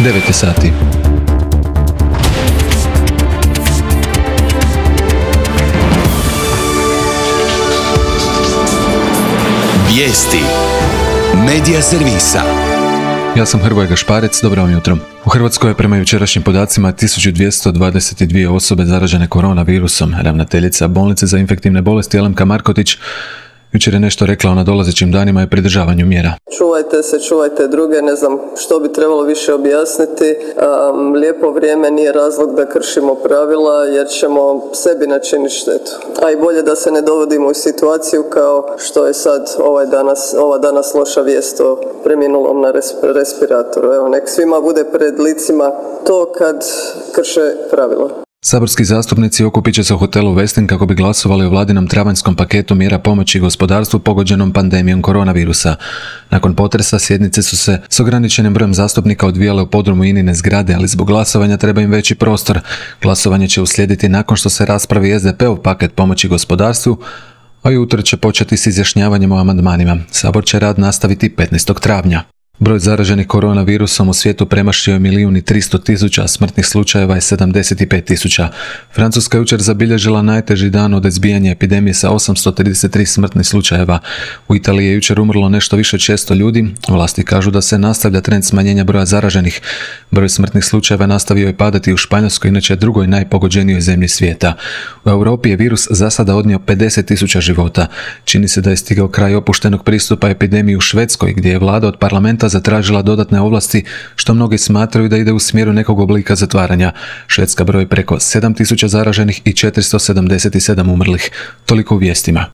9 sati. Vijesti Medija servisa. Ja sam Hrvoje Gašparec, dobro vam jutro. U Hrvatskoj je prema jučerašnjim podacima 1222 osobe zaražene koronavirusom. Ravnateljica bolnice za infektivne bolesti Alemka Markotić jučer je nešto rekla o nadolazećim danima i pridržavanju mjera. Čuvajte se, čuvajte druge, ne znam što bi trebalo više objasniti. Lijepo vrijeme nije razlog da kršimo pravila jer ćemo sebi načiniti štetu. A i bolje da se ne dovodimo u situaciju kao što je sad ova danas loša vijest o preminulom na respiratoru. Evo, nek svima bude pred licima to kad krše pravila. Saborski zastupnici okupit će se u hotelu Westin kako bi glasovali o vladinom travanjskom paketu mjera pomoći gospodarstvu pogođenom pandemijom koronavirusa. Nakon potresa sjednice su se s ograničenim brojem zastupnika odvijale u podrumu Inine zgrade, ali zbog glasovanja treba im veći prostor. Glasovanje će uslijediti nakon što se raspravi SDP-ov paket pomoći gospodarstvu, a jutro će početi s izjašnjavanjem o amandmanima. Sabor će rad nastaviti 15. travnja. Broj zaraženih koronavirusom u svijetu premašio je 1.300.000, a smrtnih slučajeva je 75.000. Francuska je jučer zabilježila najteži dan od izbijanja epidemije sa 833 smrtnih slučajeva. U Italiji je jučer umrlo nešto više od 600 ljudi. Vlasti kažu da se nastavlja trend smanjenja broja zaraženih. Broj smrtnih slučajeva nastavio je padati u Španjolskoj, inače drugoj najpogođenijoj zemlji svijeta. U Europi je virus za sada odnio 50.000 života. Čini se da je stigao kraj opuštenog pristupa epidemiji u Švedskoj, gdje je vlada od parlamenta zatražila dodatne ovlasti, što mnogi smatraju da ide u smjeru nekog oblika zatvaranja. Švedska broji preko 7.000 zaraženih i 477 umrlih. Toliko u vijestima.